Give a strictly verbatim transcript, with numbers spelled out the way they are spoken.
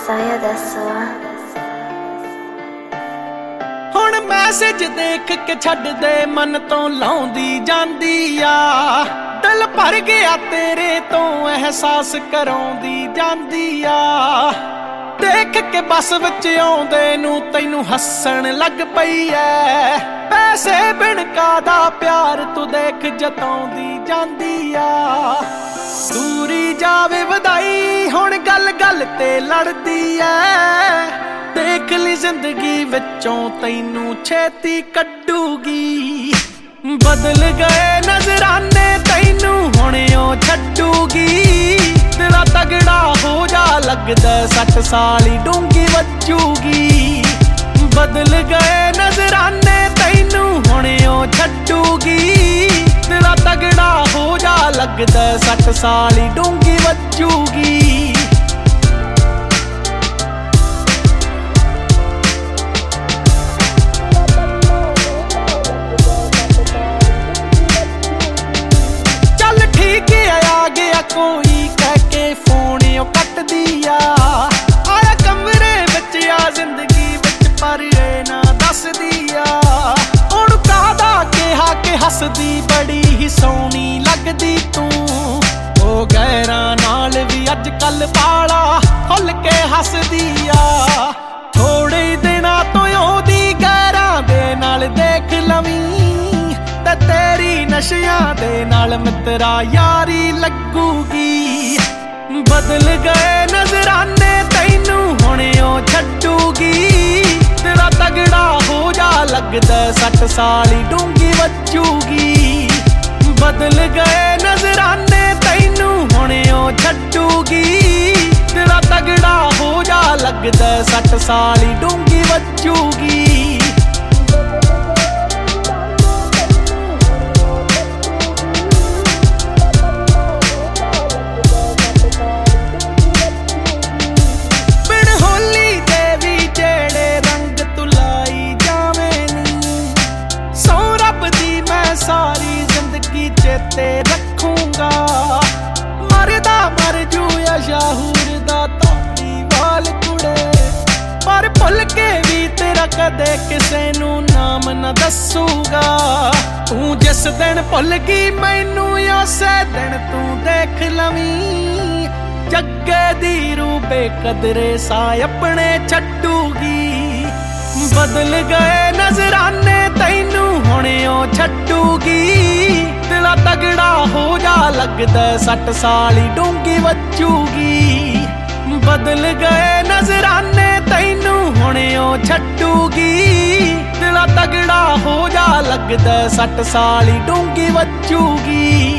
Saya ਦੱਸੋ ਹੁਣ message ਦੇਖ ਕੇ ਛੱਡ ਦੇ ਮਨ ਤੋਂ ਲਾਉਂਦੀ ਜਾਂਦੀ ਆ ਦਿਲ ਭਰ ਗਿਆ ਤੇਰੇ ਤੋਂ ਅਹਿਸਾਸ ਕਰਾਉਂਦੀ ਜਾਂਦੀ ਆ ਦੇਖ ਕੇ ਬੱਸ ਵਿੱਚ ਆਉਂਦੇ ਨੂੰ ਤੈਨੂੰ ਹੱਸਣ ਲੱਗ ਪਈ ਐ ਪੈਸੇ ਬਿਨ ਕਾਦਾ ਪਿਆਰ ਤੂੰ ਦੇਖ ਜਤਾਉਂਦੀ ਜਾਂਦੀ ਆ ਦੂਰੀ ਜਾਵੇ ਵਧਾਈ ਹੁਣ ਗੱਲ ਗੱਲ ਤੇ ਲੜਦੀ ਐ ਦੇਖ ਲਈ ਜ਼ਿੰਦਗੀ ਵਿੱਚੋਂ ਤੈਨੂੰ ਛੇਤੀ ਕੱਢੂਗੀ ਬਦਲ ਗਏ ਨਜ਼ਰਾਨੇ ਤੈਨੂੰ ਹੁਣ ਉਹ ਛੱਡੂਗੀ ਤੇਰਾ ਤਗੜਾ ਹੋ ਜਾ ਲੱਗਦਾ ਸੱਠ ਸਾਲੀ ਡੂੰਗੀ ਵੱਜੂਗੀ ਬਦਲ ਗਏ ਨਜ਼ਰਾਨੇ ਤੈਨੂੰ ਹੁਣ ਉਹ ਛੱਡੂਗੀ ਤੇਰਾ ਤਗੜਾ ਹੋ ਜਾ ਲੱਗਦਾ ਸੱਠ ਸਾਲੀ ਡੂੰਗੀ ਵੱਜੂਗੀ ਚੱਲ ਠੀਕ ਆ ਗਿਆ ਕੋਈ ਕਹਿ ਕੇ ਫੋਨ ਉਹ ਕੱਟਦੀ ਆ ਆਇਆ ਕਮਰੇ ਵਿੱਚ ਆ ਜ਼ਿੰਦਗੀ ਵਿੱਚ ਪਰ ਇਹ ਨਾ ਦੱਸਦੀ ਆ ਉਹਨੂੰ ਕਾਹਦਾ ਕਿਹਾ ਕਿ ਹੱਸਦੀ ਬੜੀ ਹੀ ਸੋਹਣੀ ਲੱਗਦੀ ਤੂੰ ਉਹ ਗੈਰਾਂ ਨਾਲ ਵੀ ਅੱਜ ਕੱਲ ਪਾਲਾ ਖੁੱਲ ਕੇ ਹੱਸਦੀ ਆ ਥੋੜੇ ਦਿਨਾਂ ਤੋਂ ਉਹਦੀ ਗੈਰਾਂ ਦੇ ਨਾਲ ਦੇਖ ਲਵੀਂ ਤੇ ਤੇਰੀ ਨਸ਼ਿਆਂ ਦੇ ਨਾਲ ਮਿੱਤਰਾ ਯਾਰੀ ਲੱਗੂਗੀ ਬਦਲ ਗਏ ਨਜ਼ਰਾਨੇ ਤੈਨੂੰ ਹੁਣ ਉਹ ਛੱਡੂਗੀ ਤੇਰਾ ਤਗੜਾ ਹੋ ਜਾ ਲੱਗਦਾ ਸੱਠ ਸਾਲੀ ਡੂੰਗੀ ਵੱਜੂਗੀ ਬਦਲ ਗਏ ਨਜ਼ਰਾਨੇ ਤੈਨੂੰ ਹੁਣ ਉਹ ਛੱਡੂਗੀ ਤੇਰਾ ਤਗੜਾ ਹੋ ਜਾ ਲੱਗਦਾ ਸੱਠ ਸਾਲੀ ਡੂੰਗੀ ਵੱਜੂਗੀ ਸਾਰੀ ਜ਼ਿੰਦਗੀ ਚੇਤੇ ਰੱਖੂੰਗਾ ਮਰਦਾ ਮਰ ਜੂ ਸ਼ਾਹੂਰ ਦਾ ਧਾਲੀਵਾਲ ਕੁੜੇ ਪਰ ਭੁੱਲ ਕੇ ਵੀ ਤੇਰਾ ਕਦੇ ਕਿਸੇ ਨੂੰ ਨਾਮ ਨਾ ਦੱਸੂਗਾ ਤੂੰ ਜਿਸ ਦਿਨ ਭੁੱਲ ਗਈ ਮੈਨੂੰ ਉਸੇ ਦਿਨ ਤੂੰ ਦੇਖ ਲਵੀਂ ਜੱਗੇ ਦੀ ਰੂਹ ਬੇਕਦਰੇ ਸਾ ਆਪਣੇ ਛੱਡੂਗੀ ਬਦਲ ਗਏ ਨਜ਼ਰਾਨੇ ਤੈਨੂੰ ਹੁਣ ਉਹ ਛੱਡੂਗੀ ਤੇਰਾ ਤਗੜਾ ਹੋ ਜਾ ਲੱਗਦਾ ਸੱਠ ਸਾਲੀ ਡੂੰਗੀ ਵੱਜੂਗੀ ਬਦਲ ਗਏ ਨਜ਼ਰਾਨੇ ਤੈਨੂੰ ਹੁਣ ਉਹ ਛੱਡੂਗੀ ਤੇਰਾ ਤਗੜਾ ਹੋ ਜਾ ਲੱਗਦਾ ਸੱਠ ਸਾਲੀ ਡੂੰਗੀ ਵੱਜੂਗੀ